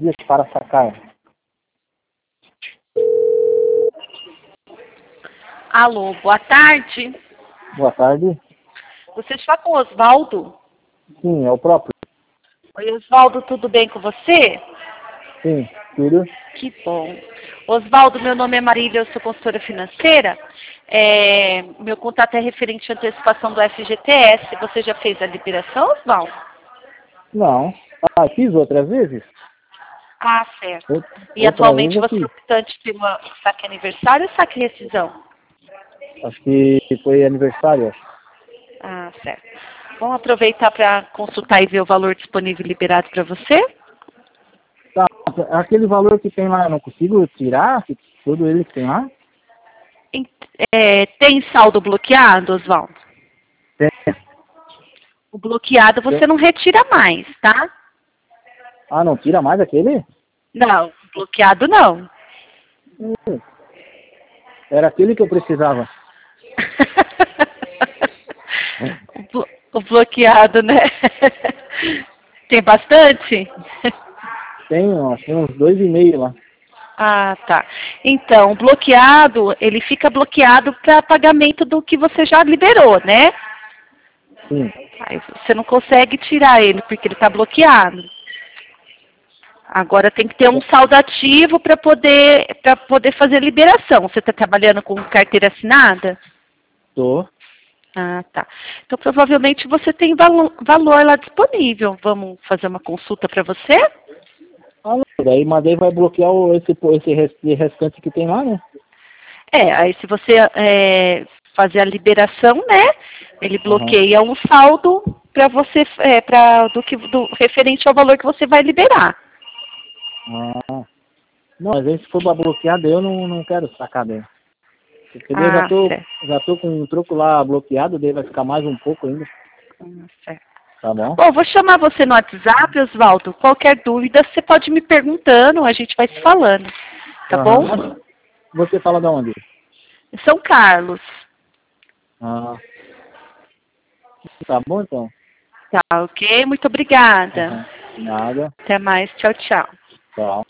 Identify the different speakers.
Speaker 1: dias para sacar.
Speaker 2: Alô, boa tarde.
Speaker 1: Boa tarde.
Speaker 2: Você está com o Osvaldo?
Speaker 1: Sim, é o próprio.
Speaker 2: Oi, Osvaldo, tudo bem com você?
Speaker 1: Sim, tudo.
Speaker 2: Que bom. Osvaldo, meu nome é Marília, eu sou consultora financeira. Meu contato é referente à antecipação do FGTS. Você já fez a liberação, Osvaldo?
Speaker 1: Não. Ah, fiz outras vezes?
Speaker 2: Ah, certo. E
Speaker 1: Outra vez
Speaker 2: atualmente
Speaker 1: eu
Speaker 2: você é
Speaker 1: fiz.
Speaker 2: optante de uma saque aniversário ou saque rescisão?
Speaker 1: Acho que foi aniversário, acho.
Speaker 2: Ah, certo. Vamos aproveitar para consultar e ver o valor disponível e liberado para você?
Speaker 1: Tá, aquele valor que tem lá, eu não consigo tirar? Tudo ele que tem lá?
Speaker 2: Tem saldo bloqueado, Osvaldo?
Speaker 1: Tem.
Speaker 2: O bloqueado você não retira mais, tá?
Speaker 1: Ah, não tira mais aquele?
Speaker 2: Não, bloqueado não.
Speaker 1: Era aquele que eu precisava.
Speaker 2: O bloqueado, né? Tem bastante?
Speaker 1: Tem, acho que uns 2,5 lá.
Speaker 2: Ah, tá. Então, o bloqueado, ele fica bloqueado para pagamento do que você já liberou, né?
Speaker 1: Sim.
Speaker 2: Aí você não consegue tirar ele porque ele está bloqueado. Agora tem que ter um saldo ativo para poder fazer a liberação. Você está trabalhando com carteira assinada?
Speaker 1: Tô.
Speaker 2: Ah, tá. Então provavelmente você tem valor lá disponível. Vamos fazer uma consulta para você?
Speaker 1: Ah, não. Daí, mas daí vai bloquear esse restante que tem lá, né?
Speaker 2: Aí se você fazer a liberação, né? Ele
Speaker 1: Aham.
Speaker 2: bloqueia um saldo para você, do referente ao valor que você vai liberar.
Speaker 1: Ah. Não, mas aí se for pra bloquear, daí eu não quero sacar daí. Porque daí eu
Speaker 2: Ah, certo.
Speaker 1: já tô com um troco lá bloqueado, daí vai ficar mais um pouco ainda.
Speaker 2: Certo.
Speaker 1: Tá bom?
Speaker 2: Bom, vou chamar você no WhatsApp, Osvaldo. Qualquer dúvida, você pode me perguntando, a gente vai se falando. Tá bom?
Speaker 1: Aham. Você fala de onde?
Speaker 2: São Carlos.
Speaker 1: Ah, tá bom então.
Speaker 2: Tá, ok? Muito obrigada.
Speaker 1: Aham. Nada.
Speaker 2: Até mais. Tchau, tchau.
Speaker 1: Tchau.